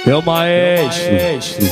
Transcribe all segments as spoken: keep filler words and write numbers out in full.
É o maestro.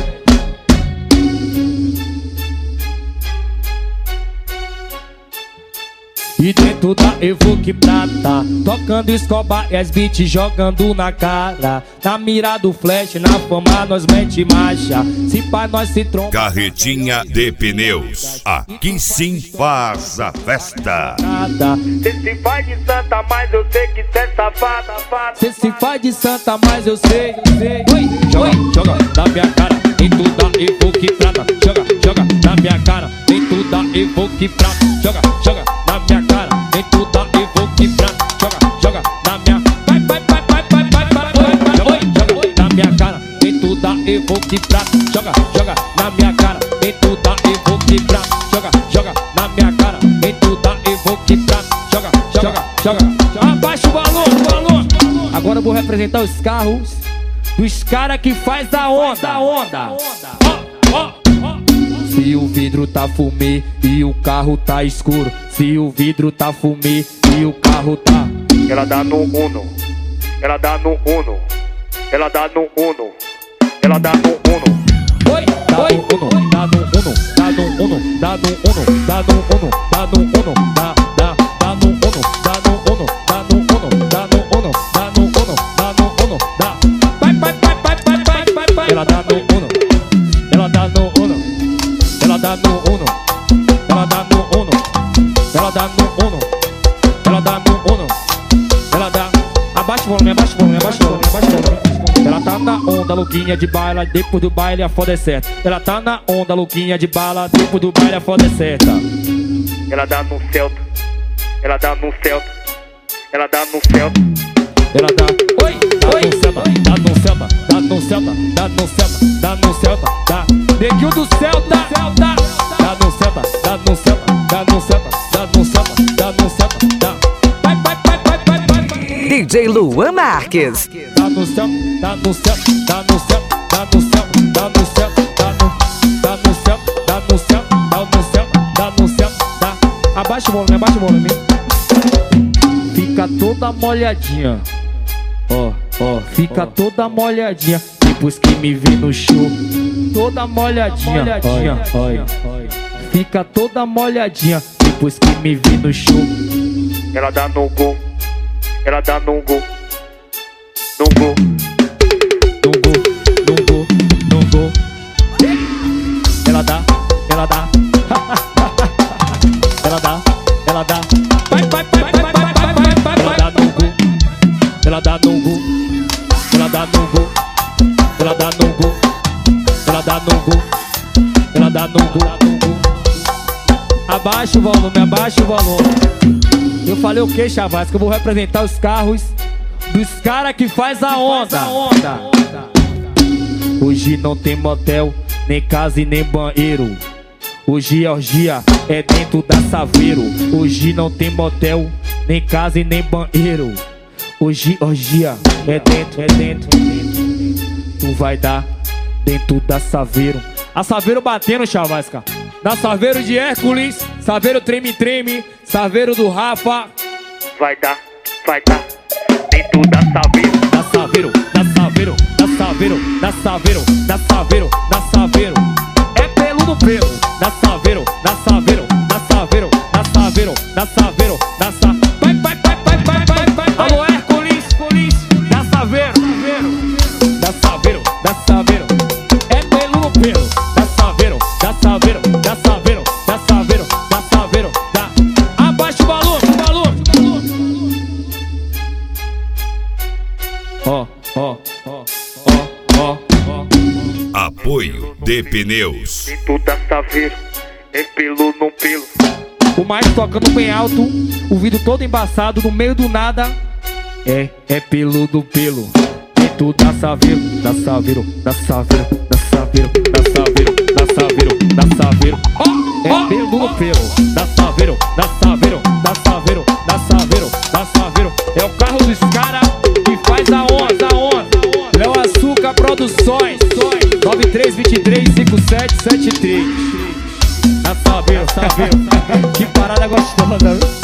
E dentro da Evoque Prata, tocando escoba e as beats jogando na cara. Na mira do flash, na fama nós mete marcha. Se pá nós se tromba. Carretinha de Pneus, aqui sim faz a festa. Cê se faz de santa, mas eu sei que cê é safada. Cê se faz de santa, mas eu sei, eu sei. Oi, joga, joga na minha cara, dentro da Evoque Prata. Joga, joga na minha cara, dentro da Evoque Prata. Joga, joga na minha cara, dentro da Evoque Prata. Joga, joga na minha. Vai, vai, vai, vai, vai, vai, vai, vai, vai. Joga na minha cara, dentro da Evoque Prata. Joga, joga na minha cara, dentro da Evoque Prata. Joga, joga na minha cara, dentro da Evoque Prata. Joga, joga, joga. Abaixa o valor, o valor. Agora eu vou representar os carros dos cara que faz a onda, a onda. Ó, ó. Se o vidro tá fumê e o carro tá escuro. Se o vidro tá fumê e o carro tá. Ela dá no uno, ela dá no uno, ela dá no uno, ela dá no uno. Oi, dá no uno, dá no uno, dá no uno, dá no uno, dá no uno, dá no uno, dá, dá, dá no uno, dá no uno, dá no uno, dá no uno, dá no uno, dá no uno, dá. Vai, vai, vai, vai, vai, vai, vai, vai. Ela dá no uno, ela dá no uno. Ela dá no uno, ela dá no uno, ela dá no uno, ela dá no uno, ela dá. Abaixa o volume, abaixa o volume, abaixa o volume, abaixa o volume. Ela tá na onda, louquinha de bala, depois do baile a foda é certa. Ela tá na onda, louquinha de bala, depois do baile a foda é certa. Ela dá no celta, ela dá no celta, ela dá no celta. Ela dá, oi, oi, dá no celta, dá no celta, dá no celta, dá no celta, dá. Neguinho do Celta, dá no Celta, dá no Celta, dá no Celta, dá no Celta, dá no Celta, dá. Vai, vai, vai, vai, vai, vai. D J Luan Marques. Dá no Celta, dá no Celta, dá no Celta, dá no Celta, dá no Celta, dá no, dá no Celta, dá no Celta, dá no Celta, dá no Celta, dá. Abaixa o volume, abaixa o volume. Fica toda molhadinha, ó, ó, fica toda molhadinha. Depois que me vê no show, toda molhadinha, molhadinha, olha, fica toda molhadinha. Depois que me vê no show, ela dá no gol, ela dá no gol, no gol, no gol, no gol, no gol. Ela dá, ela dá, ela dá, ela dá. Vai, vai, vai, vai, vai, vai, vai, vai. Ela dá no gol, ela dá no gol, ela dá no gol. Ela dá no gol, ela dá no gol, ela dá no gol. Abaixa o volume, abaixa o volume. Eu falei o que, Chavaz? Que eu vou representar os carros dos cara que faz a onda. Hoje não tem motel, nem casa e nem banheiro. Hoje orgia é dentro da Saveiro. Hoje não tem motel, nem casa e nem banheiro. Hoje orgia é dentro, é dentro, é dentro. Tu vai dar dentro da Saveiro. A Saveiro batendo, Chavasca. Na Saveiro de Hércules, Saveiro treme-treme, Saveiro do Rafa. Vai dar, vai dar dentro da Saveiro. Da Saveiro, da Saveiro, da Saveiro, da Saveiro, da Saveiro, da Saveiro. É pelo no pelo. Da Saveiro, da Saveiro, da Saveiro, da Saveiro, da Saveiro, da Saveiro. Vai, vai, vai, vai, vai, vai, vai. Alô, Hércules, Hércules, da Saveiro, da Saveiro, da Saveiro. É pelo no pelo. Da Saveiro, da Saveiro, da Saveiro, da Saveiro, da Saveiro, da. Abaixa o valor, o valor. Ó, ó, ó, ó, ó, ó. Apoio de Pneus. Dentro da Saveiro, é pelo no pelo. O mais tocando bem alto, o vidro todo embaçado, no meio do nada. É, é pelo do pelo. Dentro da Saveiro, da Saveiro, da Saveiro, da Saveiro, da Saveiro, da Saveiro, da Saveiro. Ó, é pelo do pelo. Da Saveiro, da Saveiro, da Saveiro, da Saveiro, da Saveiro. É o carro dos cara que faz a onda, a onda. Léo Açúcar Produções, nove três dois três cinco sete sete três. Da Saveiro, Saveiro. Que parada gostosa, viu?